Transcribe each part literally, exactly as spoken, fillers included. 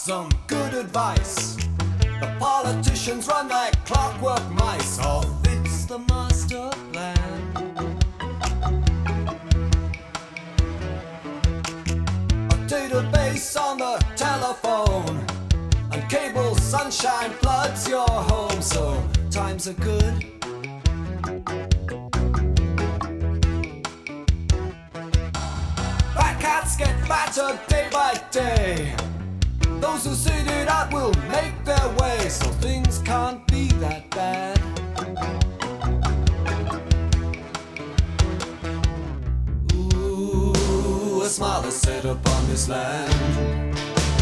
some good advice. The politicians run like clockwork mice. All fits the master plan. A database on the telephone, and cable sunshine floods your home. So times are good. Fat cats get fatter day by day. Those who sit it out will make their way. So things can't be that bad. Ooh, a smile is set upon this land.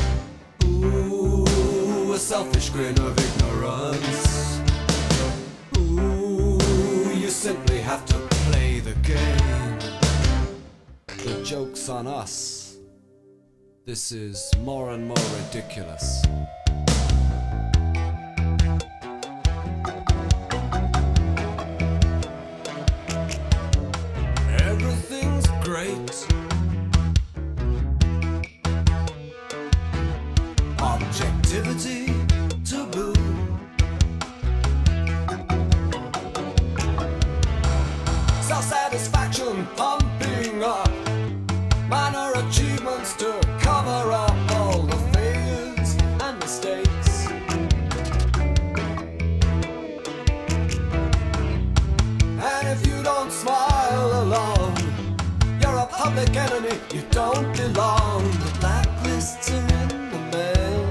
Ooh, a selfish grin of ignorance. Ooh, you simply have to play the game. The joke's on us. This is more and more ridiculous. Everything's great. Objectivity taboo. Self-satisfaction pumping up. Minor achievements to cover up all the failures and mistakes. And if you don't smile alone, you're a public enemy, you don't belong. The blacklists are in the mail.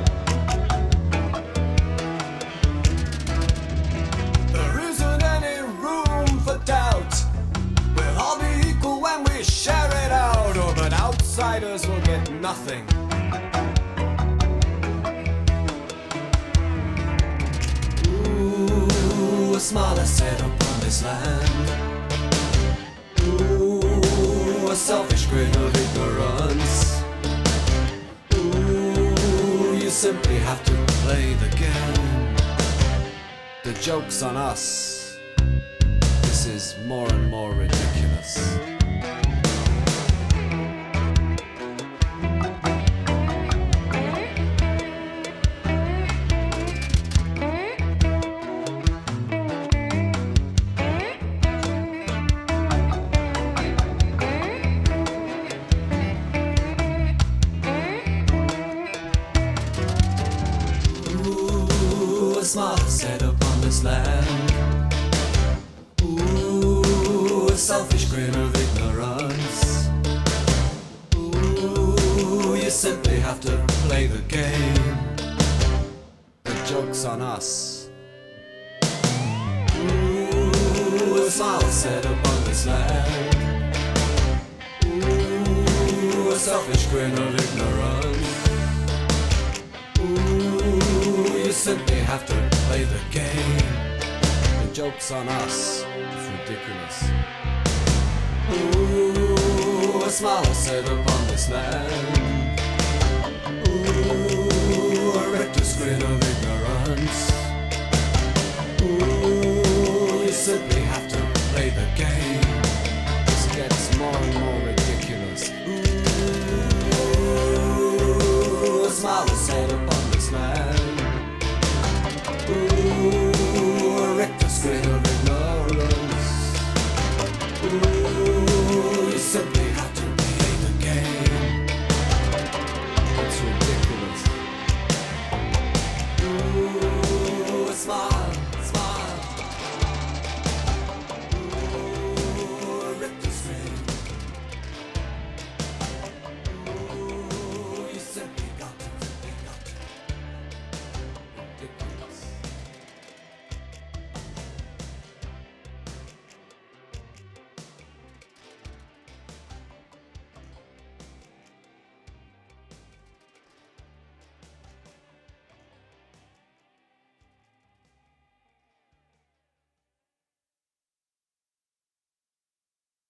There isn't any room for doubt. We'll all be equal when we share it out. Oh, but outsiders will get nothing. Ooh, a smile is set upon this land. Ooh, a selfish grin of ignorance. Ooh, you simply have to play the game. The joke's on us. This is more and more ridiculous. Ooh, a smile is set upon this land. Ooh, a selfish grin of ignorance. Ooh, you simply have to play the game. The joke's on us. Ooh, a smile is set upon this land. Ooh, a selfish grin of ignorance. Ooh, you simply have to play the game. The joke's on us. It's ridiculous. Ooh, a smile is set upon this land. Ooh, a reckless grin of ignorance. Ooh, you simply have to play the game. This gets more and more ridiculous. Ooh, a smile is set upon this land. Ooh, a reckless grin of